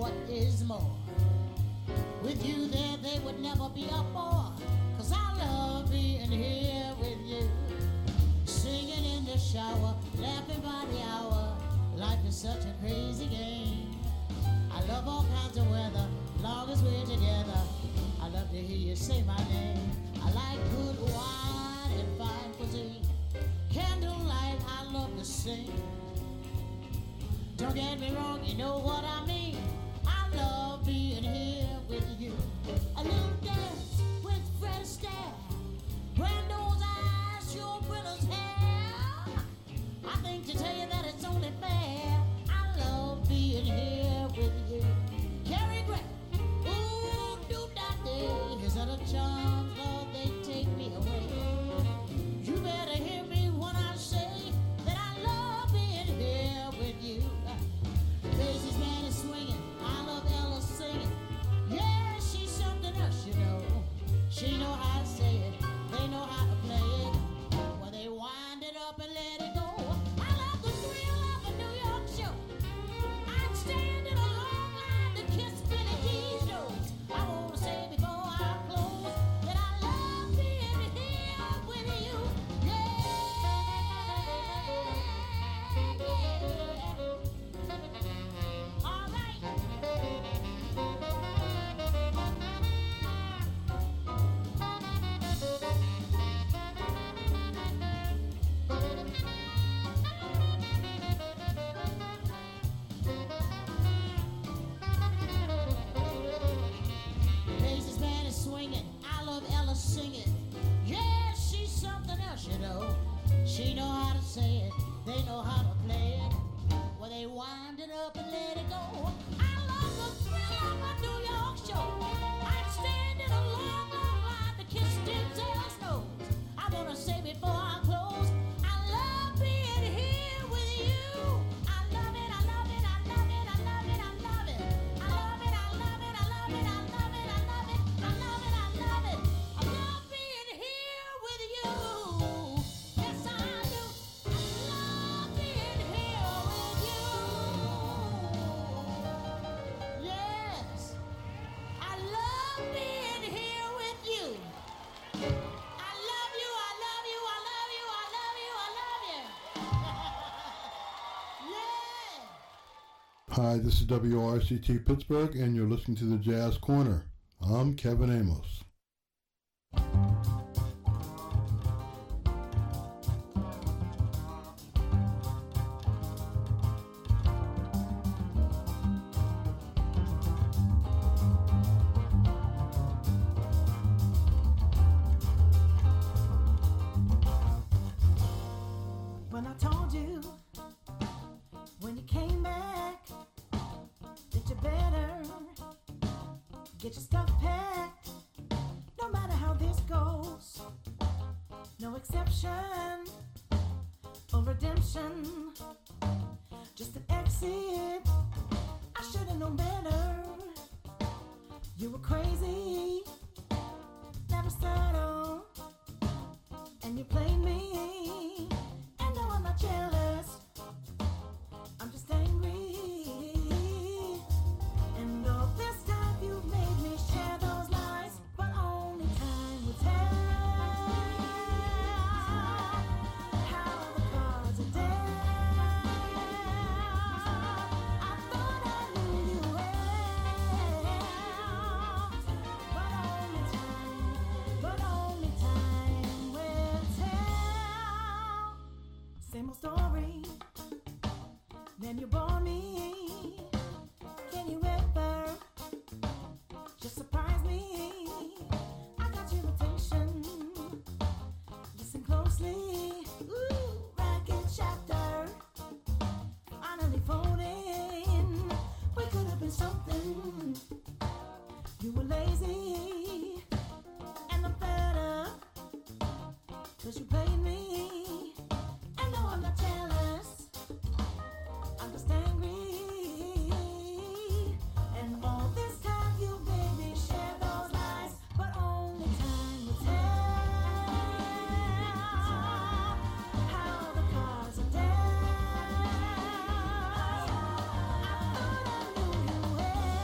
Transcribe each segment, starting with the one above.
what is more. With you there, they would never be a bore. 'Cause I love being here with you. Singing in the shower, laughing by the hour. Life is such a crazy game. I love all kinds of weather, long as we're together. I love to hear you say my name. I like good wine and fine cuisine. Candlelight, I love to sing. Don't get me wrong, you know what I mean. I love being here with you. A little dance with Fred Astaire. Brando's eyes, your brother's hair. I think to tell you that it's only fair. I love being here with you. Cary Grant, ooh, do-da-day. His other charms, Lord, they take me away. You better hear me when I say that I love being here with you. Daisy's man is swinging, I love Ella singing. Yeah, she's something else, you know. She know how to say it, they know how to play it. Well, they wind it up and let it go. I love the thrill of a New York show. I'd stand in a long line to kiss Billy D's nose. I wanna say before I close that I love being here with you. Yeah, yeah. All right. Daisy's man is swinging, I love Ella singing. Yeah, she's something else, you know. She know how to say it, they know how to play it. Well, they wind it up and let it go. I love the thrill of a New York show. I'd stand in a long, long line to kiss Denzel's nose. I wanna say before I close, I love being here with you. I love it, I love it, I love it, I love it, I love it. I love it, I love it, I love it, I love it, I love it, I love it, I love it. I love being here with you. Yes, I do. I love being here with you. Yes, I love being here with you. I love you, I love you, I love you, I love you, I love you. Yeah. Hi, this is WRCT Pittsburgh, and you're listening to the Jazz Corner. I'm Kevin Amos. When I told you, when you came back, that you better get your stuff packed. No matter how this goes, no exception or redemption, just an exit. I should've known better. You were crazy, never settle, and you played me. And no, I'm not jealous, I'm just angry. And all this time you made me share those lies, but only time will tell how the cards are dealt. I thought I knew you well, but only time will tell. Same old story, then you bore me. Can you ever just surprise me? I got your attention, listen closely. Ooh, ragged chapter, finally folding. We could have been something. You were lazy, and I'm fed up, 'cause you played me. And no, I'm not jealous, I'm just angry. And all this time you made me share those lies, but only time will tell how the cards are dealt. I thought I knew you well,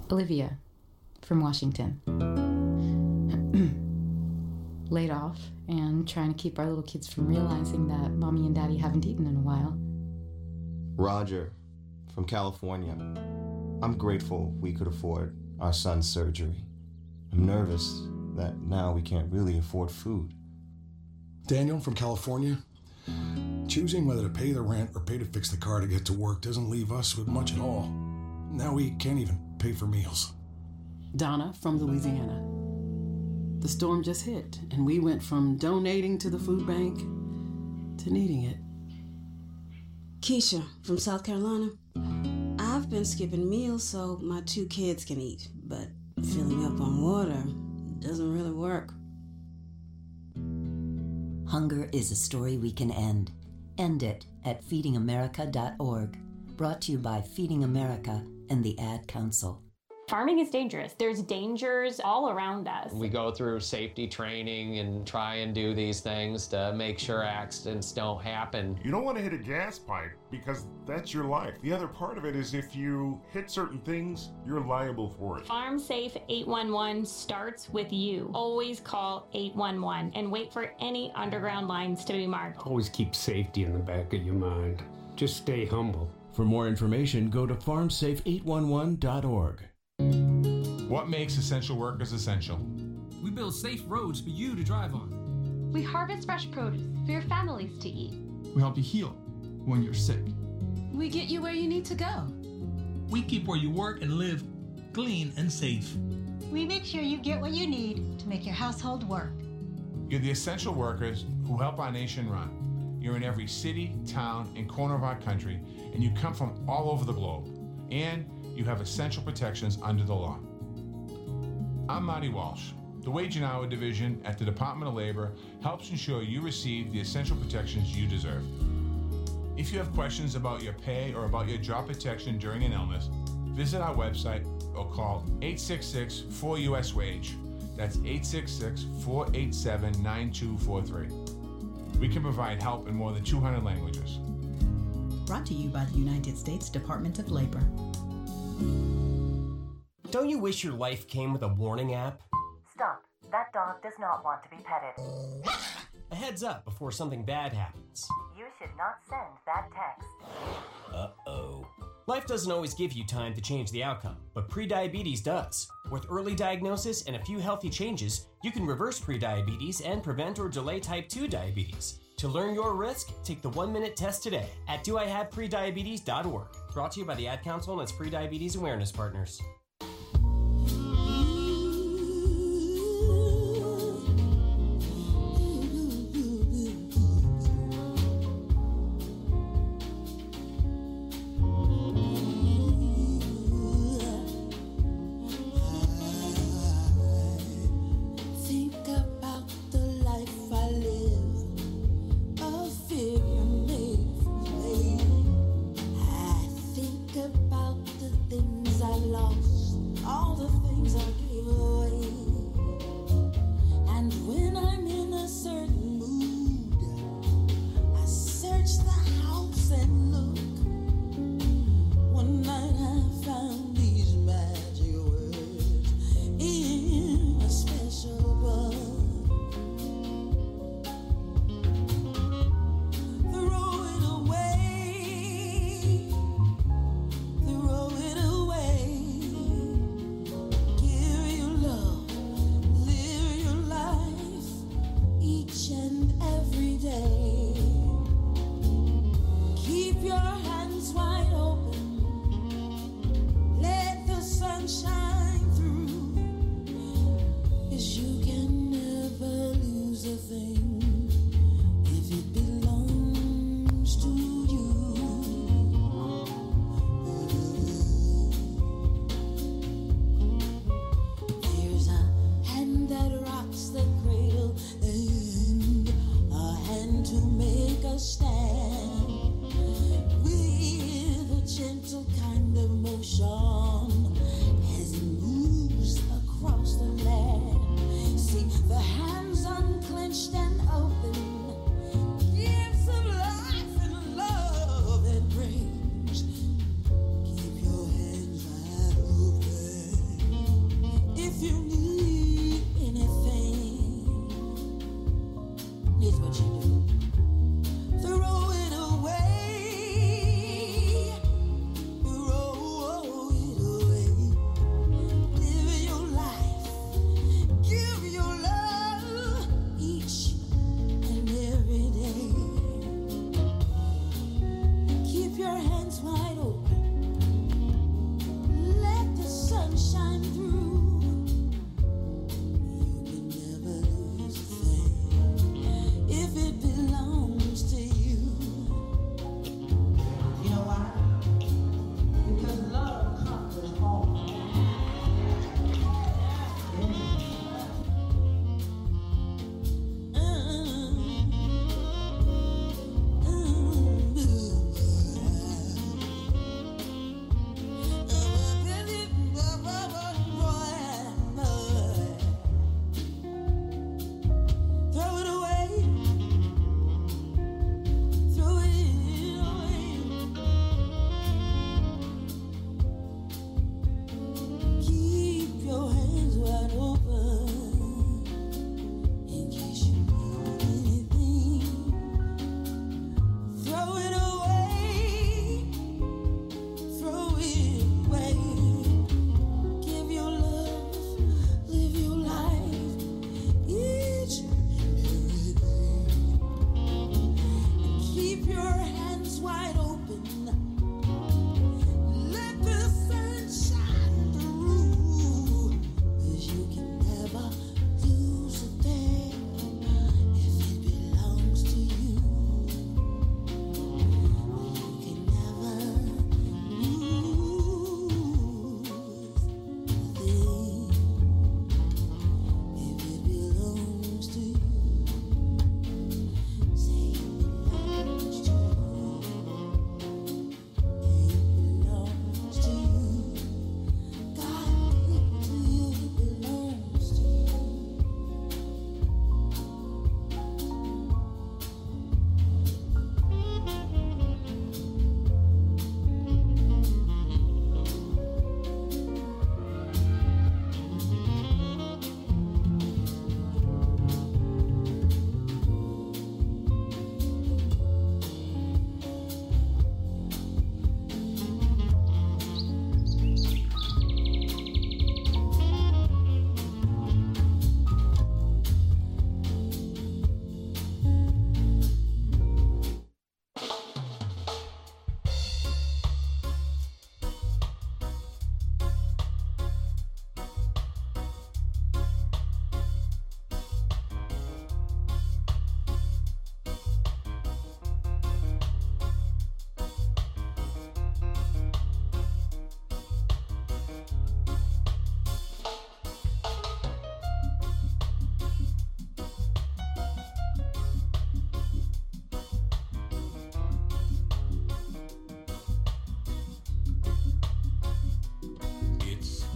Olivia from Washington. Laid off and trying to keep our little kids from realizing that Mommy and Daddy haven't eaten in a while. Roger from California. I'm grateful we could afford our son's surgery. I'm nervous that now we can't really afford food. Daniel from California. Choosing whether to pay the rent or pay to fix the car to get to work doesn't leave us with much at all. Now we can't even pay for meals. Donna from Louisiana. The storm just hit, and we went from donating to the food bank to needing it. Keisha from South Carolina. I've been skipping meals so my 2 kids can eat, but filling up on water doesn't really work. Hunger is a story we can end. End it at feedingamerica.org. Brought to you by Feeding America and the Ad Council. Farming is dangerous. There's dangers all around us. We go through safety training and try and do these things to make sure accidents don't happen. You don't want to hit a gas pipe because that's your life. The other part of it is if you hit certain things, you're liable for it. Farm Safe 811 starts with you. Always call 811 and wait for any underground lines to be marked. Always keep safety in the back of your mind. Just stay humble. For more information, go to farmsafe811.org. What makes essential workers essential? We build safe roads for you to drive on. We harvest fresh produce for your families to eat. We help you heal when you're sick. We get you where you need to go. We keep where you work and live clean and safe. We make sure you get what you need to make your household work. You're the essential workers who help our nation run. You're in every city, town, and corner of our country, and you come from all over the globe. And you have essential protections under the law. I'm Marty Walsh. The Wage and Hour Division at the Department of Labor helps ensure you receive the essential protections you deserve. If you have questions about your pay or about your job protection during an illness, visit our website or call 866-4US-WAGE. That's 866-487-9243. We can provide help in more than 200 languages. Brought to you by the United States Department of Labor. Don't you wish your life came with a warning app? Stop. That dog does not want to be petted. A heads up before something bad happens. You should not send that text. Uh-oh. Life doesn't always give you time to change the outcome, but prediabetes does. With early diagnosis and a few healthy changes, you can reverse prediabetes and prevent or delay type 2 diabetes. To learn your risk, take the 1-minute test today at doihaveprediabetes.org. Brought to you by the Ad Council and its Prediabetes Awareness Partners. Lost.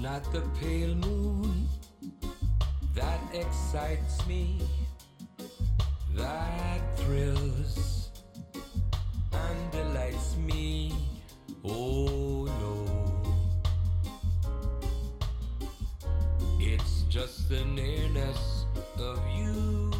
not the pale moon that excites me, that thrills and delights me. Oh no, it's just the nearness of you.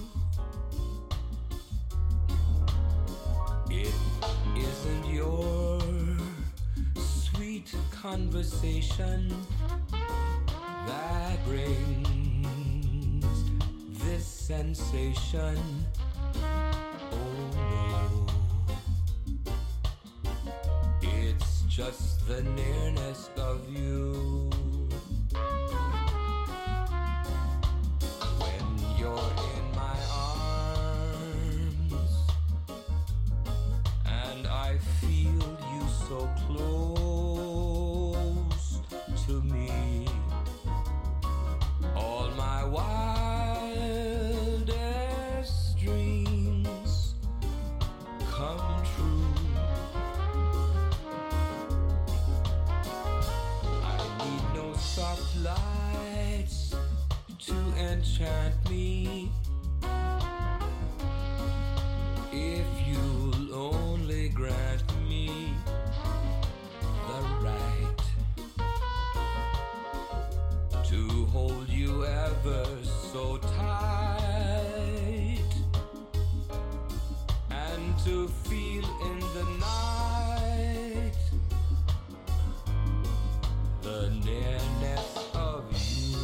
It isn't your sweet conversation that brings this sensation. Oh no, it's just the nearness of you. When you're in my arms and I feel you so close to me, all my wildest dreams come true. I need no soft lights to enchant me, if you'll only grant me the right to hold you ever so tight, and to feel in the night the nearness of you.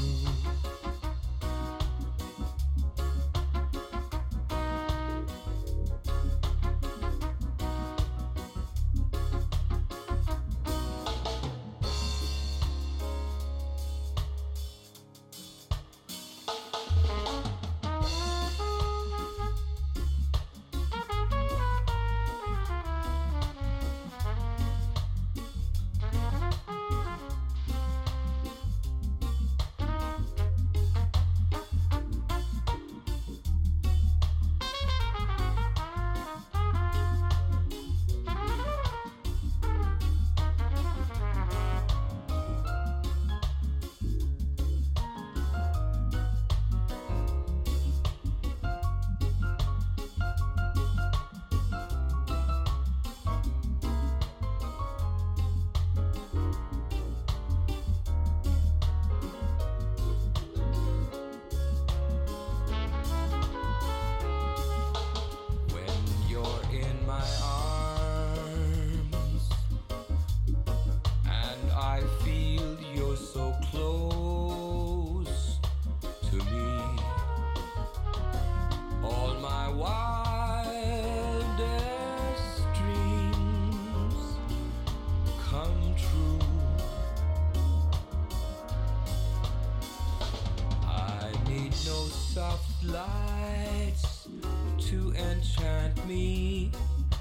Lights to enchant me,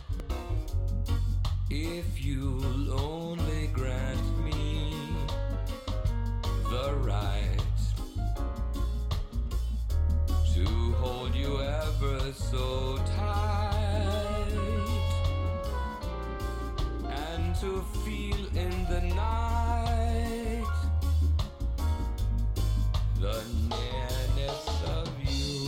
if you'll only grant me the right to hold you ever so tight, and to feel in the night the nearness of you.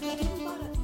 Everybody